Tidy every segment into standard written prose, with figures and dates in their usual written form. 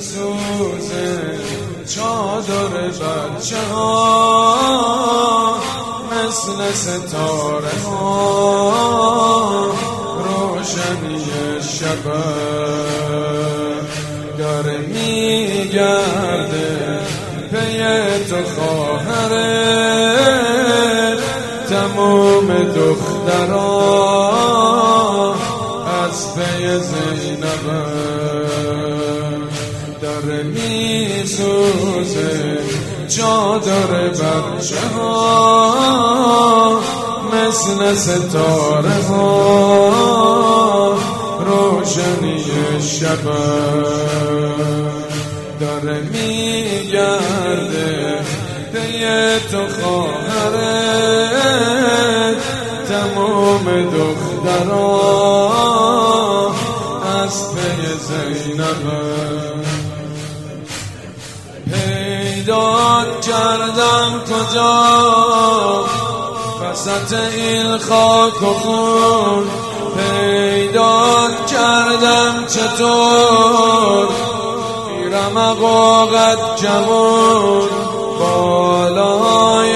سوزه چادر بچه ها مثل ستاره ها روشنی شب داره میگرده پی تو خواهره تمام دخترها از پی زینب داره میسوزه چادر بچه ها مثل ستاره ها روشنی شب داره میگرده پی تو خواهره تمام دخترها از پی زینب پیدات کردم کجا وسط این خاک و خون پیدات کردم چطور بیرمق و قد جوون بالای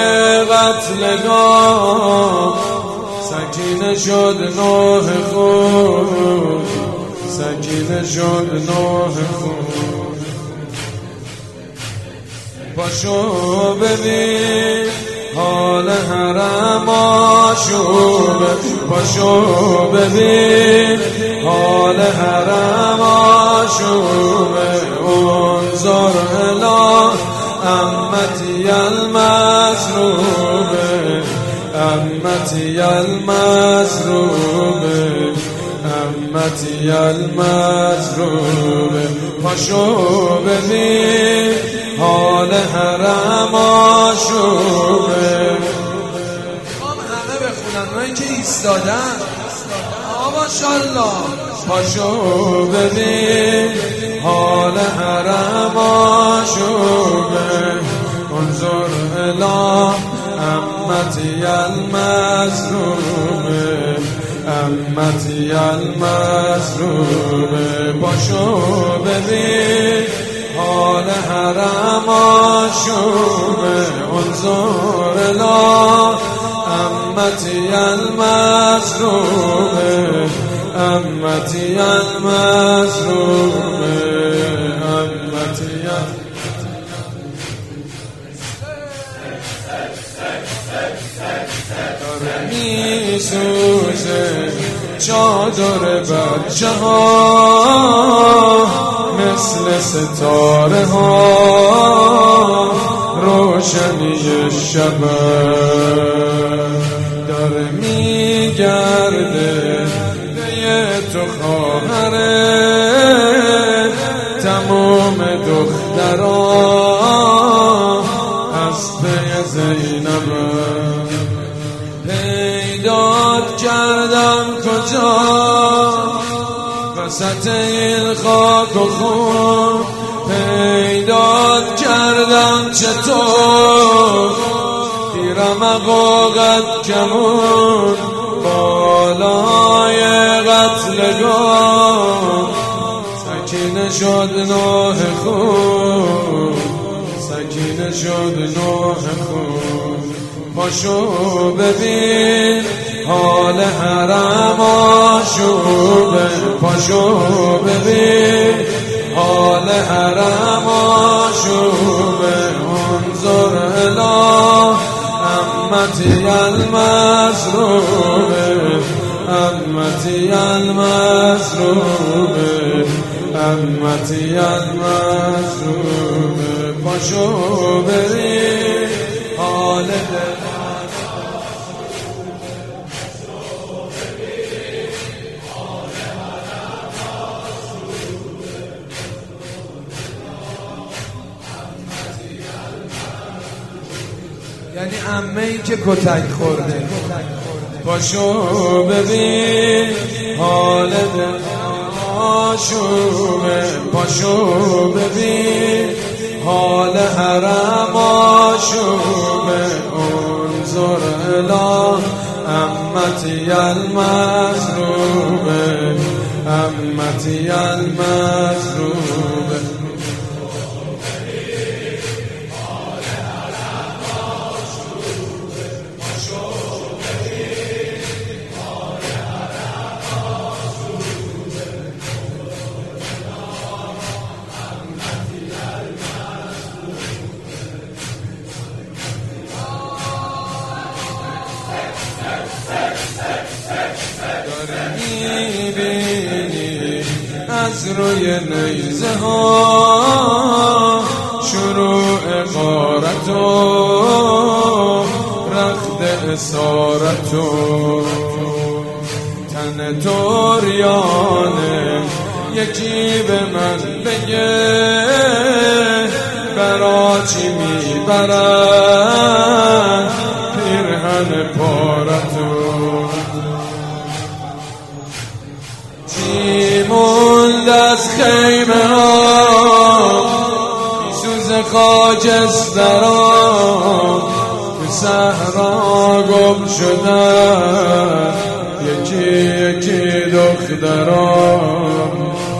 قتلگاه سکینه شد نوح خون سکینه شد نوح خون پاشو ببین حال حرم آشوبه پاشو ببین حال حرم آشوبه انظر الی امتی المسروبه امتی المسروبه امتی المسروبه پاشو ببین حال حرم آشوبه همه بخونن اونایی که ایستادن ماشاءالله پاشو ببین حال حرم آشوبه انظر الی امتی المظلومه امتی المظلومه پاشو ببین حال حرم آشوبه انظر الی امتی المظلومه امتی المظلومه امتی داره میسوزه چادر بچه ها مثل ستاره ها روشنی شب داره میگرده پی تو خواهره تمام دخترها از پی زینب پیدات کردم کجا وسط این خاک و خون پیدات کردم چطور بیرمق و قد کمون بالای قتلگاه سکینه شد نوح خون سکینه شد نوح خون پاشو ببین حال حرم آشوبه پاشو ببین حال حرم آشوبه انظر الی امتی المظلومه امتی المظلومه امتی المظلومه پاشو ببین حال یعنی عمه‌ای که کتک خورده پاشو ببین حال دل آشوبه پاشو ببین حال حرم آشوبه انظر الی امتی المظلومه امتی المظلومه از روی نیزه ها شروع غارت و رخت اسارت و تن توریانه یکی به من بگه برا چی میبرن پیرهن پارتو چی موند از خیمه ها سوز خاکستران به صحرا گم شدن یکی یکی دختران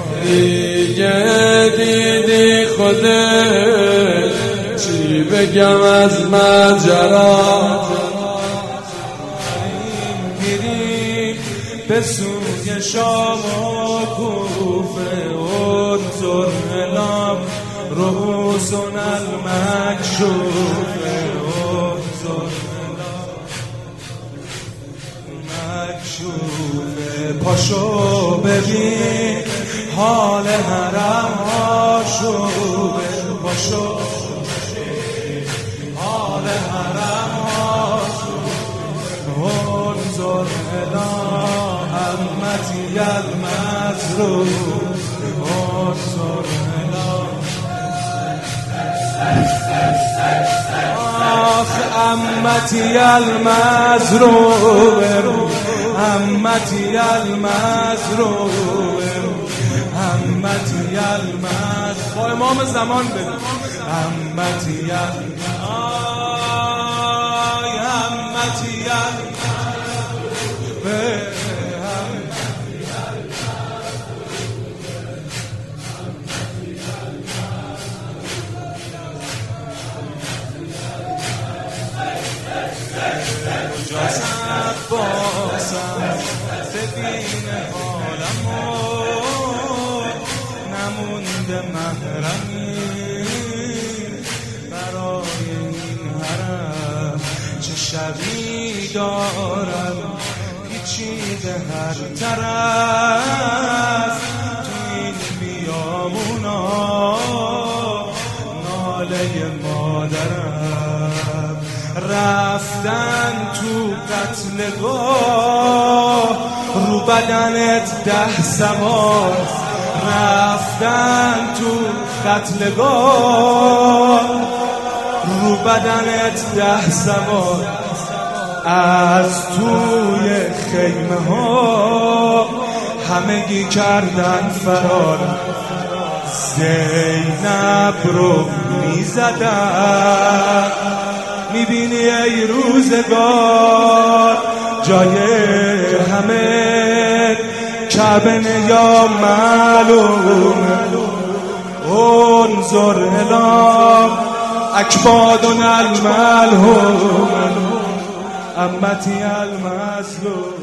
دیگه دیدی خودت چی بگم از ماجرا میری به سوی شام و کوفه انظر الام رؤوسنا المکشوفه انظر مکشوفه پاشو ببین حال حرم آشوبه پاشو حال حرم آشوبه انظر الام امتی المظلوم انظر الام آخ امتی المظلوم امتی المظلوم امتی المظلوم با امام زمان بده امتی امتی جاسد باسم ببین حالمو نمونده محرمی برای این حرم چه شبی دارم پیچیده هر طرف تو این بیابونا ناله مادرم رفتن تو قتلگاه رو بدنت 10 سوار رفتن تو قتلگاه رو بدنت 10 سوار از توی خیمه ها همگی کردن فرار زینب رو میزدن میبینی ای روزگار جای همه کعبه یا معلوم انظر الام اکبادنا الملهوم امتی المظلوم